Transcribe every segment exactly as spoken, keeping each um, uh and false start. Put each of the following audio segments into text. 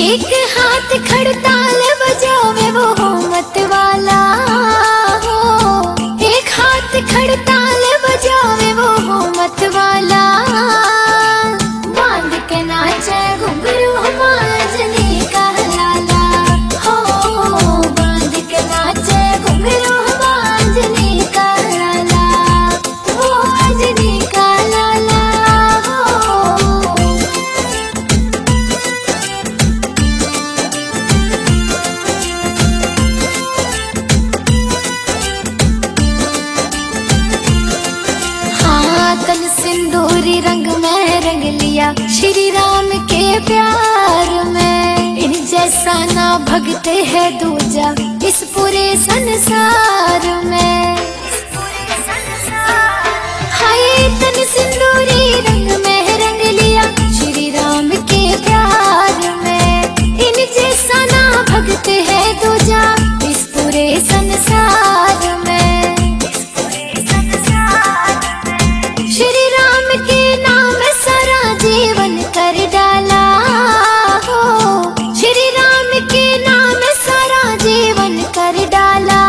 एक हाथ खड़ताल बजावे वो हो मत वाला हो, एक हाथ खड़ताल बजावे वो हो मत वाला। बांध के नाचे घुंघरू मांझनी का लाला हो, बांध के नाचे घुंघरू मांझनी का लाला, वो मांझनी का लाला हो। तन सिंदूरी रंग में रंग लिया श्री राम के प्यार में, इन जैसा ना भगते है दूजा इस पूरे संसार में। हाय तन सिंदूरी रंग में रंग लिया श्री राम के प्यार में, इन जैसा ना भगते है दूजा इस पूरे संसार में। श्री राम के नाम सारा जीवन कर डाला हो, श्री राम के नाम सारा जीवन कर डाला।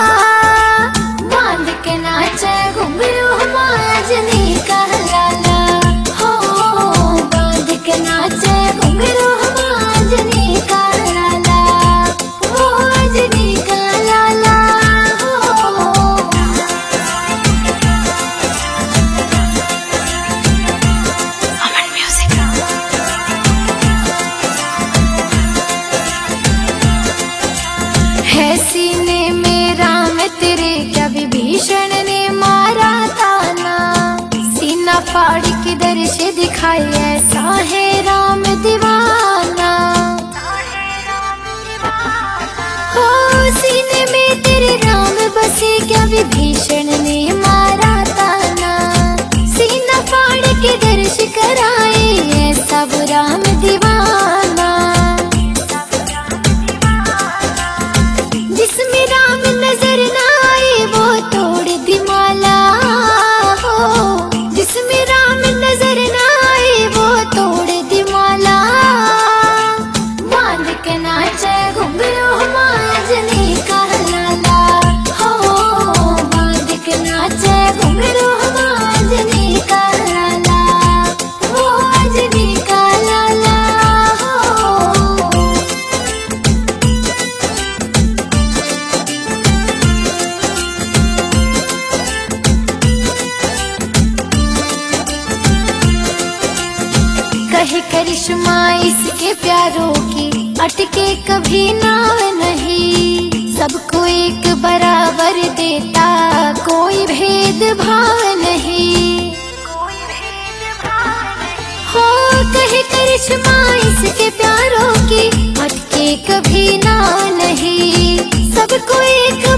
बांध के नाचे घुंघरू मांझनी का लाला हो, बांध के नाचे घुंघरू मांझनी का लाला, वो मांझनी का लाला हो। है सीने में राम तेरे क्या विभीषण ने मारा ताना, सीना फाड़ के दर्श दिखाए ऐसा है राम दीवाना। हो सीने में तेरे राम बसे क्या विभीषण ने मारा ताना, सीना फाड़ के दर्श कराए ऐसा वो राम दीवाना। जिसमें राम नजर ना आए वो तोड़ दी माला हो, जिसमें राम नजर ना आए वो तोड़ दी माला। बांध के नाचे घुंघरू मांझनी का लाला हो, बांध के नाचे घुंघरू मांझनी का लाला, वो मांझनी का लाला हो। कहे करिश्मा इसके प्यारों की अटके कभी नाव नहीं, सबको एक बराबर देता कोई भेदभाव नहीं। हो कहे करिश्मा इसके प्यारों की अटके कभी नाव नहीं, सबको एक